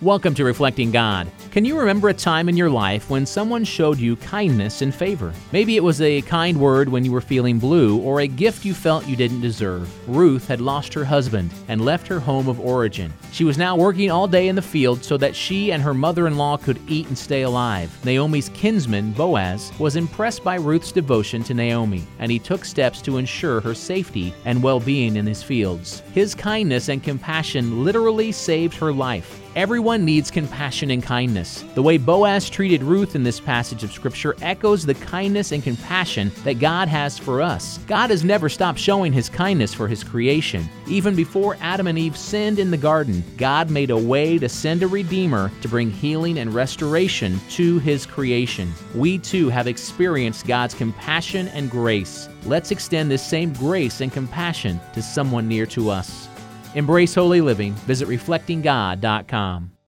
Welcome to Reflecting God. Can you remember a time in your life when someone showed you kindness and favor? Maybe it was a kind word when you were feeling blue or a gift you felt you didn't deserve. Ruth had lost her husband and left her home of origin. She was now working all day in the field so that she and her mother-in-law could eat and stay alive. Naomi's kinsman, Boaz, was impressed by Ruth's devotion to Naomi, and he took steps to ensure her safety and well-being in his fields. His kindness and compassion literally saved her life. Everyone needs compassion and kindness. The way Boaz treated Ruth in this passage of Scripture echoes the kindness and compassion that God has for us. God has never stopped showing His kindness for His creation. Even before Adam and Eve sinned in the garden, God made a way to send a Redeemer to bring healing and restoration to His creation. We too have experienced God's compassion and grace. Let's extend this same grace and compassion to someone near to us. Embrace holy living. Visit reflectinggod.com.